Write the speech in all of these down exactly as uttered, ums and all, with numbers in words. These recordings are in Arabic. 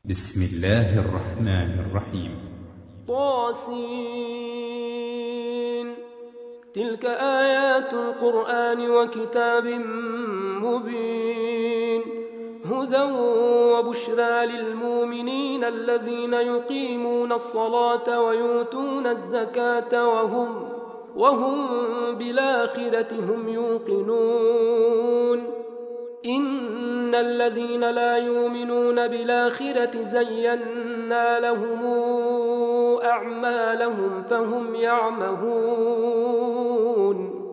بسم الله الرحمن الرحيم. طاسين. تلك آيات القرآن وكتاب مبين، هدى وبشرى للمؤمنين الذين يقيمون الصلاة ويؤتون الزكاة وهم وهم بالآخرة هم يوقنون. إن الذين لا يؤمنون بالآخرة زينا لهم أعمالهم فهم يعمهون.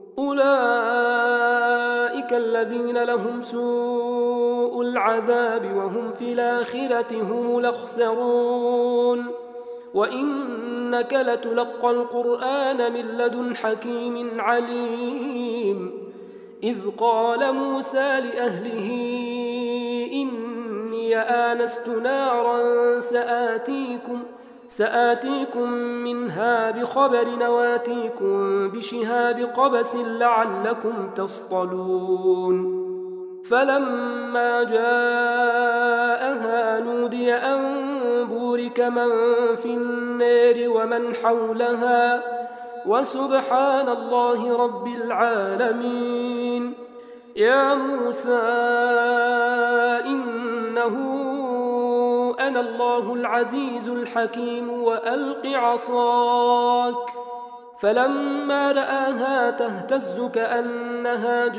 أولئك الذين لهم سوء العذاب وهم في الآخرة هم الأخسرون. وإنك لتلقى القرآن من لدن حكيم عليم. إذ قال موسى لأهله إني آنست نارا سآتيكم, سآتيكم منها بخبر وآتيكم بشهاب قبس لعلكم تصطلون. فلما جاءها نودي أن بورك من في النار ومن حولها وسبحان الله رب العالمين. يا موسى إنه أنا الله العزيز الحكيم وألق عصاك. فلما رآها تهتز كأنها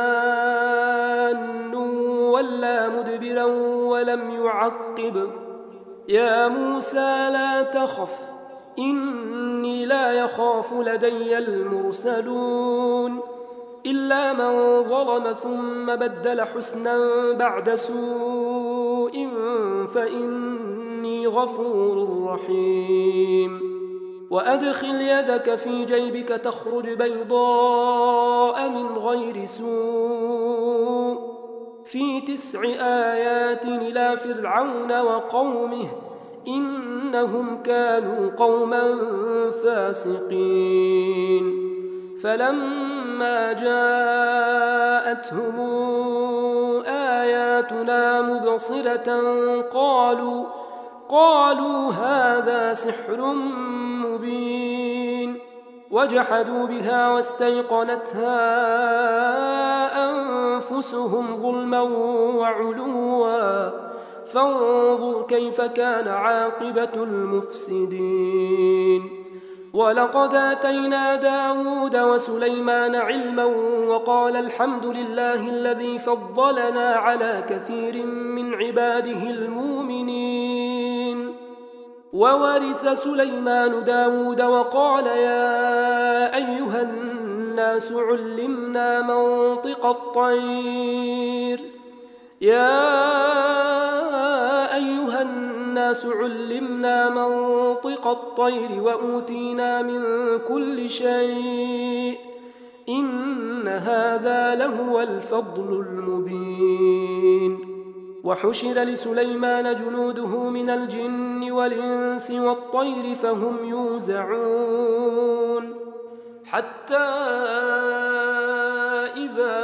جان ولا مدبرا ولم يعقب. يا موسى لا تخف إني لا يخاف لدي المرسلون. إلا من ظلم ثم بدل حسنا بعد سوء فإني غفور رحيم. وأدخل يدك في جيبك تخرج بيضاء من غير سوء في تسع آيات إلى فرعون وقومه إنهم كانوا قوما فاسقين. فلما جاءتهم آياتنا مبصرة قالوا قالوا هذا سحر مبين. وجحدوا بها واستيقنتها أنفسهم ظلما وعلوا فانظر كيف كان عاقبة المفسدين. ولقد آتينا داود وسليمان علما وقال الحمد لله الذي فضلنا على كثير من عباده المؤمنين. وورث سليمان داود وقال يا أيها الناس علمنا منطق الطير يا أيها الناس علمنا منطق الطير وأوتينا من كل شيء إن هذا لهو الفضل المبين. وحشر لسليمان جنوده من الجن والإنس والطير فهم يوزعون. حتى إذا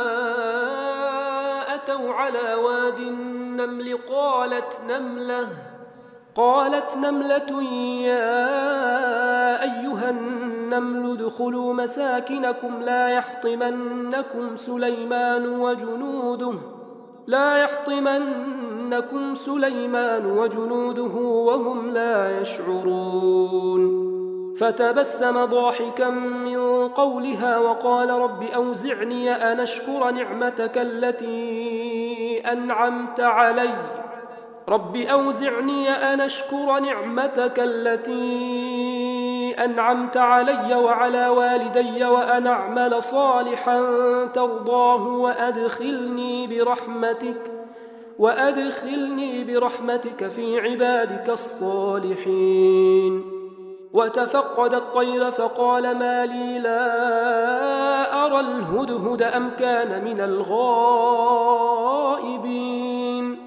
أتوا على واد النمل قالت نملة قالت نملة يا أيها النمل ادخلوا مساكنكم لا يحطمنكم سليمان وجنوده لا يحطمنكم سليمان وجنوده وهم لا يشعرون. فتبسم ضاحكا من قولها وقال رب أوزعني أن أشكر نعمتك التي أنعمت علي رب أوزعني أن أشكر نعمتك التي أنعمت علي وعلى والدي وأن أعمل صالحا ترضاه وأدخلني برحمتك وأدخلني برحمتك في عبادك الصالحين. وتفقد الطير فقال ما لي لا أرى الهدهد أم كان من الغائبين.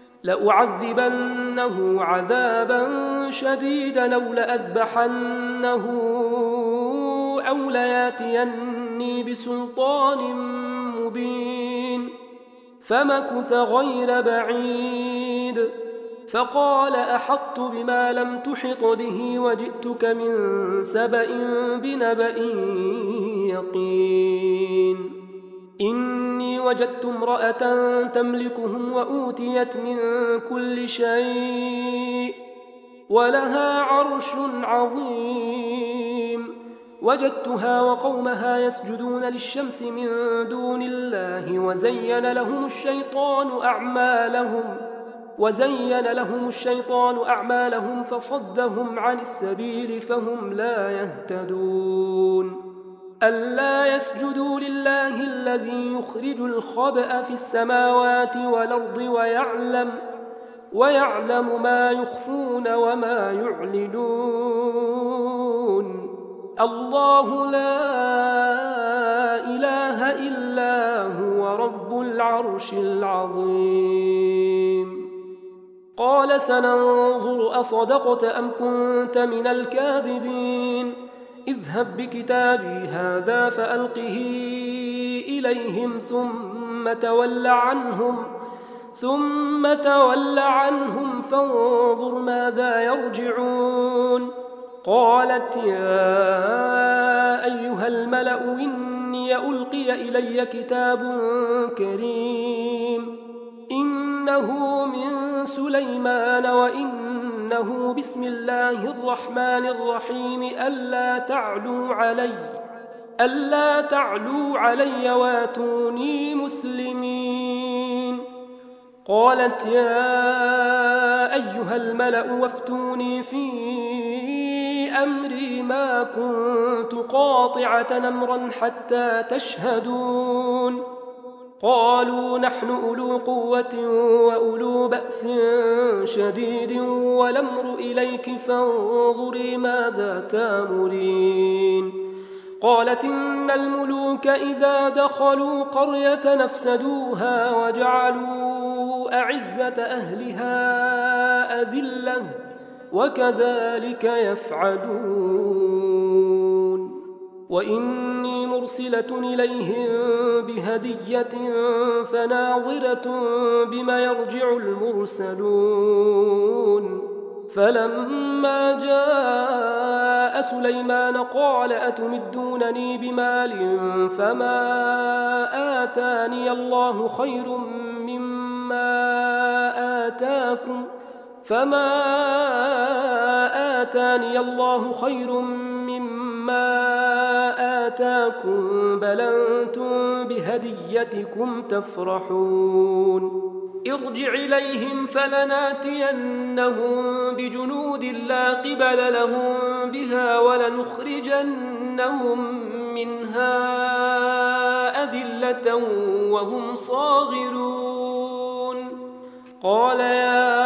لأعذبنه عذابا شديدا أو لأذبحنه أو لياتيني بسلطان مبين. فمكث غير بعيد فقال أحطت بما لم تحط به وجئتك من سبأ بنبأ يقين إني وجدت امرأة تملكهم وأوتيت من كل شيء ولها عرش عظيم وجدتها وقومها يسجدون للشمس من دون الله وزين لهم الشيطان أعمالهم وزين لهم الشيطان أعمالهم فصدهم عن السبيل فهم لا يهتدون ألا يسجدوا لله الذي يخرج الخبأ في السماوات والأرض ويعلم ويعلم ما يخفون وما يعلنون الله لا إله إلا هو رب العرش العظيم قال سننظر أصدقت أم كنت من الكاذبين اذهب بكتابي هذا فألقه إليهم ثم تول عنهم ثم تول عنهم فانظر ماذا يرجعون قالت يا أيها الملأ إني ألقي إلي كتاب كريم إنه من سليمان وإنه بسم الله الرحمن الرحيم ألا تعلوا علي ألا تعلوا علي واتوني مسلمين قالت يا أيها الملأ وافتوني في أمري ما كنت قاطعة أمرا حتى تشهدون قالوا نحن أولو قوة وأولو بأس شديد والأمر إليك فانظري ماذا تامرين قالت إن الملوك إذا دخلوا قرية نفسدوها وجعلوا أعزة أهلها أذلة وكذلك يفعلون وإني مرسلة إليهم بهدية فناظرة بما يرجع المرسلون فلما جاء سليمان قال أتمدونني بمال فما آتاني الله خير مما آتاكم فما آتاني الله خير مما آتاكم بل أنتم بهديتكم تفرحون ارجع إليهم فلناتينهم بجنود لا قبل لهم بها ولنخرجنهم منها أذلة وهم صاغرون قال يا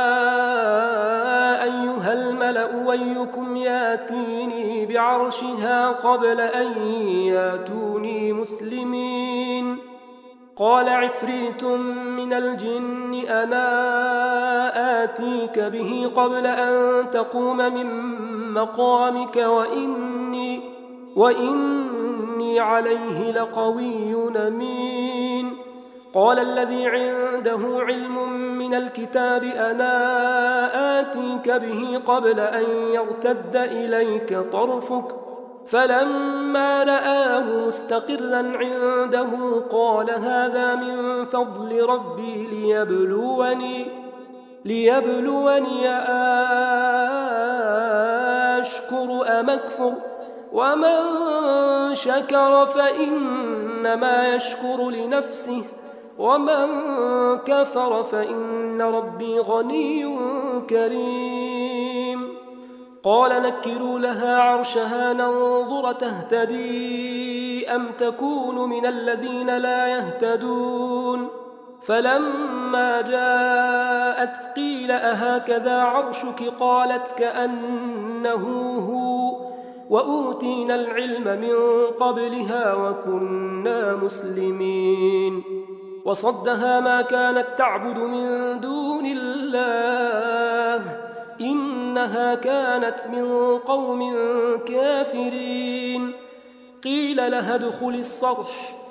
أيها الملأ أيكم ياتيني بعرشها قبل أن ياتوني مسلمين قال عفريت من الجن أنا آتيك به قبل أن تقوم من مقامك وإني, وإني عليه لقوي أمين قال الذي عنده علم من الكتاب أنا آتيك به قبل أن يرتد إليك طرفك فلما رآه مستقرا عنده قال هذا من فضل ربي ليبلوني ليبلوني أشكر أم أكفر ومن شكر فإنما يشكر لنفسه ومن كفر فإن ربي غني كريم قال نكروا لها عرشها ننظر تهتدي أم تكون من الذين لا يهتدون فلما جاءت قيل أهكذا عرشك قالت كأنه هو وأوتينا العلم من قبلها وكنا مسلمين وصدها ما كانت تعبد من دون الله إنها كانت من قوم كافرين قيل لها ادخل الصرح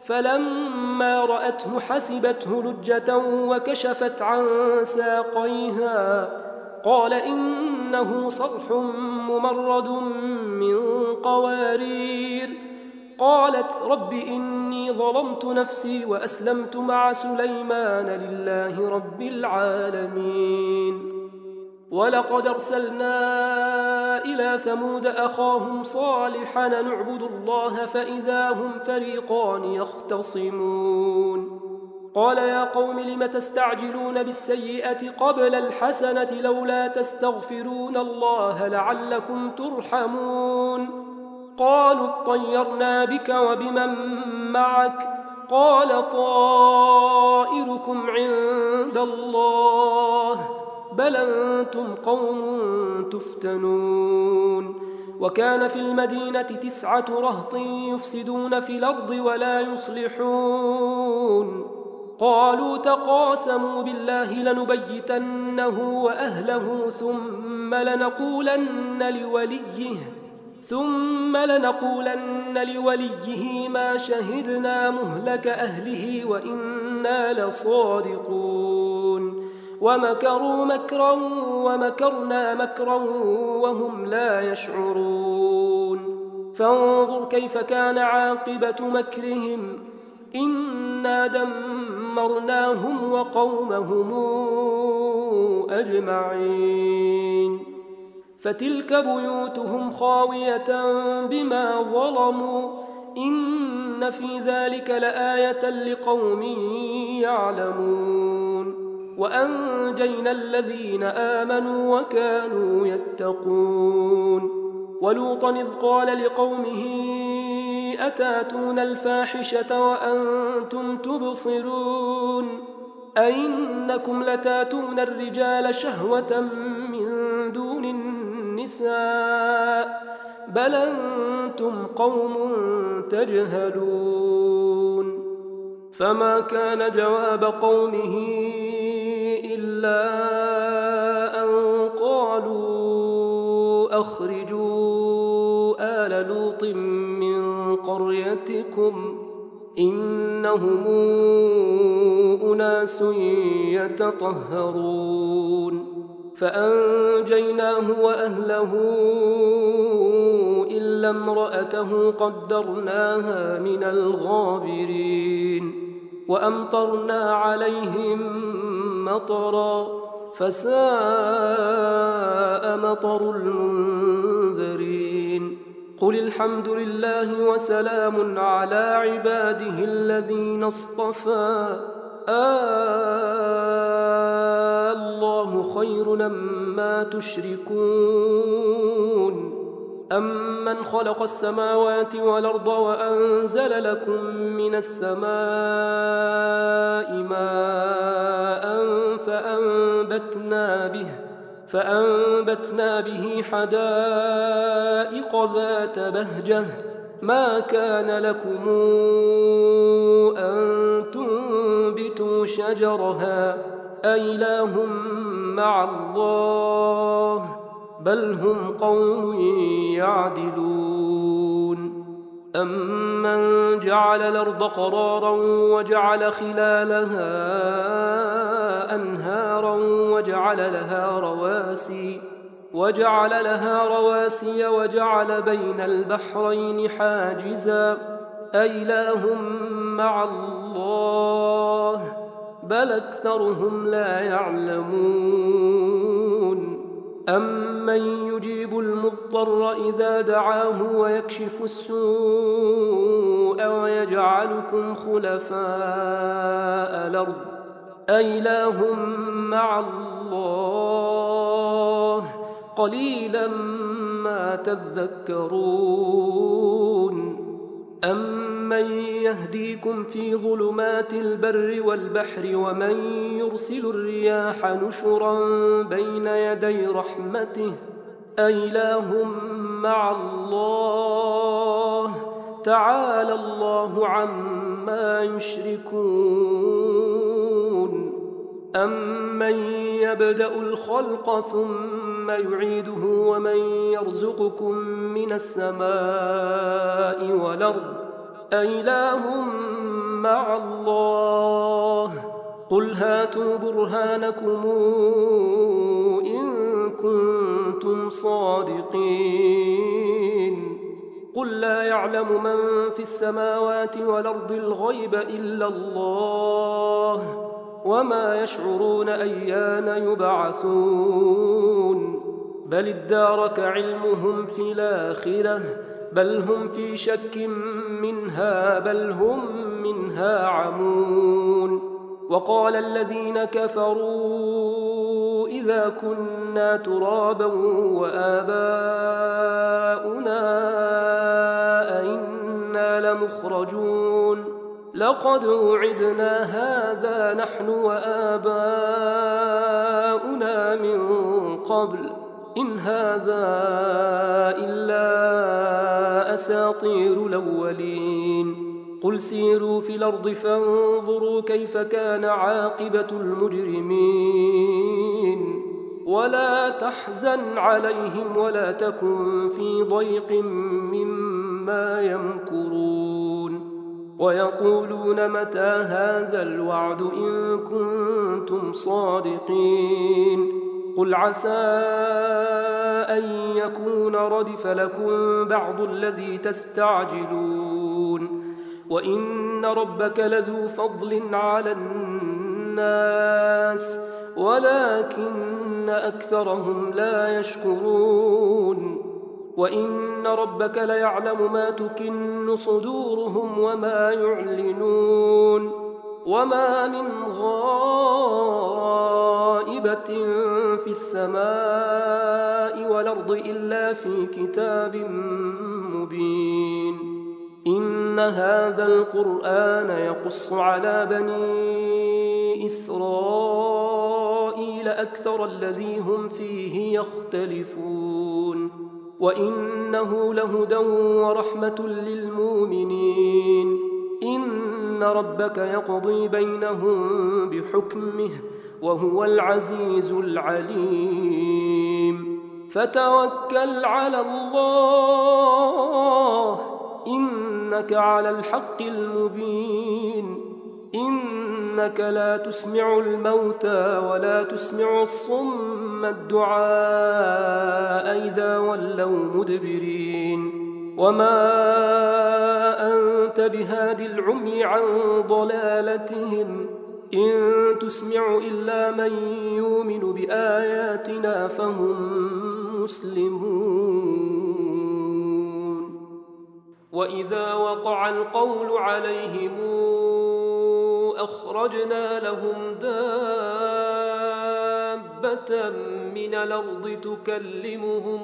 فلما رأته حسبته لجة وكشفت عن ساقيها قال إنه صرح ممرد من قوارير. قالت رب إني ظلمت نفسي وأسلمت مع سليمان لله رب العالمين. ولقد أرسلنا إلى ثمود أخاهم صالحا أن اعبدوا الله فإذا هم فريقان يختصمون. قال يا قوم لم تستعجلون بالسيئة قبل الحسنة لولا تستغفرون الله لعلكم ترحمون. قالوا اطيرنا بك وبمن معك قال طائركم عند الله بل أنتم قوم تفتنون. وكان في المدينة تسعة رهط يفسدون في الأرض ولا يصلحون. قالوا تقاسموا بالله لنبيتنه وأهله ثم لنقولن لوليه ثم لنقولن لوليه ما شهدنا مهلك أهله وإنا لصادقون. ومكروا مكرا ومكرنا مكرا وهم لا يشعرون. فانظر كيف كان عاقبة مكرهم إنا دمرناهم وقومهم أجمعين. فتلك بيوتهم خاوية بما ظلموا إن في ذلك لآية لقوم يعلمون. وأنجينا الذين آمنوا وكانوا يتقون. ولوطا إذ قال لقومه أتاتون الفاحشة وأنتم تبصرون أئنكم لتاتون الرجال شهوة من دون النساء بل أنتم قوم تجهلون. فما كان جواب قومه إلا أن قالوا أخرجوا آل لوط من قريتكم إنهم أناس يتطهرون. فأنجيناه وأهله إلا امرأته قدرناها من الغابرين. وأمطرنا عليهم مطرا فساء مطر المنذرين. قل الحمد لله وسلام على عباده الذين اصطفى آه الله خير أما تشركون. أمن خلق السماوات والأرض وأنزل لكم من السماء ماء فأنبتنا به فأنبتنا به حدائق ذات بهجة ما كان لكم أن تنبتوا شجرها أإله مع الله بل هم قوم يعدلون. أمن جعل الأرض قرارا وجعل خلالها أنهارا وجعل لها رواسي وجعل لها رواسي وجعل بين البحرين حاجزا أإله مع الله بل أكثرهم لا يعلمون. أمن يجيب المضطر إذا دعاه ويكشف السوء ويجعلكم خلفاء الأرض أإله مع الله قليلا ما تذكرون. أمن يهديكم في ظلمات البر والبحر ومن يرسل الرياح نشرا بين يدي رحمته أإله مع الله تعالى الله عما يشركون. أمن يبدأ الخلق ثم يعيده ومن يرزقكم من السماء والأرض أإله مع الله قل هاتوا برهانكم إن كنتم صادقين قل لا يعلم من في السماوات والأرض الغيب إلا الله وما يشعرون أيان يبعثون بل ادارك علمهم في الآخرة بل هم في شك منها بل هم منها عمون وقال الذين كفروا إذا كنا ترابا وآباؤنا أئنا لمخرجون لقد وعدنا هذا نحن وآباؤنا من قبل إن هذا إلا أساطير الأولين قل سيروا في الأرض فانظروا كيف كان عاقبة المجرمين ولا تحزن عليهم ولا تكن في ضيق مما يمكرون ويقولون متى هذا الوعد إن كنتم صادقين قل عسى أن يكون ردف لكم بعض الذي تستعجلون وإن ربك لذو فضل على الناس ولكن أكثرهم لا يشكرون وإن ربك ليعلم ما تكن صدورهم وما يعلنون وما من غائبة في السماء والأرض إلا في كتاب مبين إن هذا القرآن يقص على بني إسرائيل أكثر الذي هم فيه يختلفون وإنه لهدى ورحمة للمؤمنين إن ربك يقضي بينهم بحكمه وهو العزيز العليم فتوكل على الله إنك على الحق المبين إنك لا تسمع الموتى ولا تسمع الصم الدعاء إذا ولوا مدبرين وما أنت بهادي العمي عن ضلالتهم إن تسمع إلا من يؤمن بآياتنا فهم مسلمون وإذا وقع القول عليهم أخرجنا لهم دابة من الأرض تكلمهم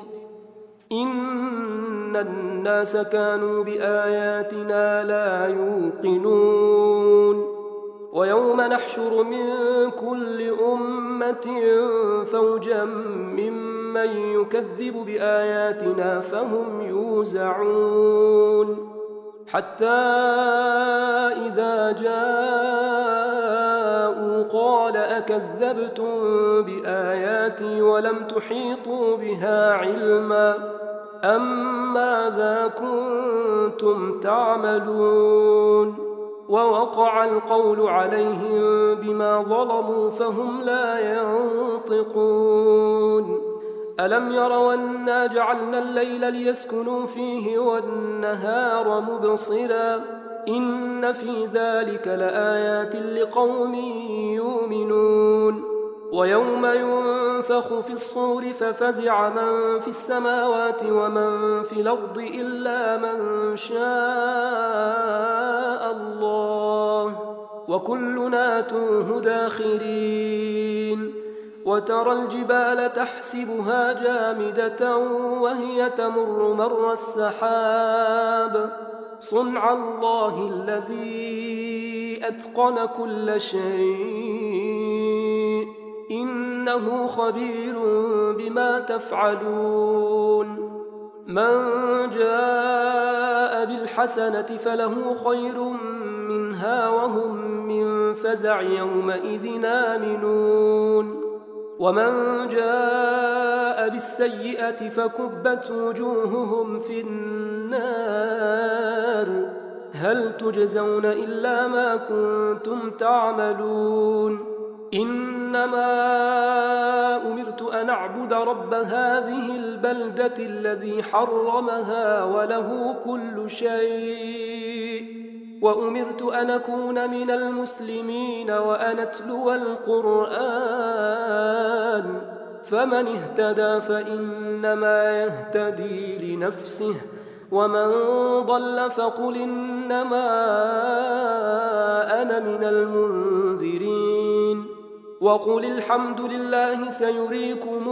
إن الناس كانوا بآياتنا لا يوقنون ويوم نحشر من كل أمة فوجا ممن يكذب بآياتنا فهم يوزعون حتى إذا جاءوا قال أكذبتم بآياتي ولم تحيطوا بها علما أم ماذا كنتم تعملون ووقع القول عليهم بما ظلموا فهم لا ينطقون ألم يروا أنا جعلنا الليل ليسكنوا فيه والنهار مبصرا إن في ذلك لآيات لقوم يؤمنون ويوم ينفخ في الصور ففزع من في السماوات ومن في الأرض إلا من شاء الله وكلنا توه داخرين وترى الجبال تحسبها جامدة وهي تمر مر السحاب صنع الله الذي أتقن كل شيء إنه خبير بما تفعلون من جاء بالحسنة فله خير منها وهم من فزع يومئذ آمنون ومن جاء بالسيئة فكبت وجوههم في النار هل تجزون إلا ما كنتم تعملون إنما أمرت أن أعبد رب هذه البلدة الذي حرمها وله كل شيء وأمرت أن أكون من المسلمين وأن أتلو القرآن فمن اهتدى فإنما يهتدي لنفسه ومن ضل فقل إنما أنا من المنذرين وقل الحمد لله سيريكم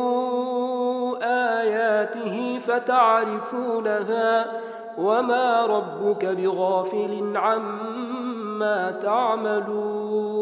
آياته فتعرفونها وما ربك بغافل عما تعملون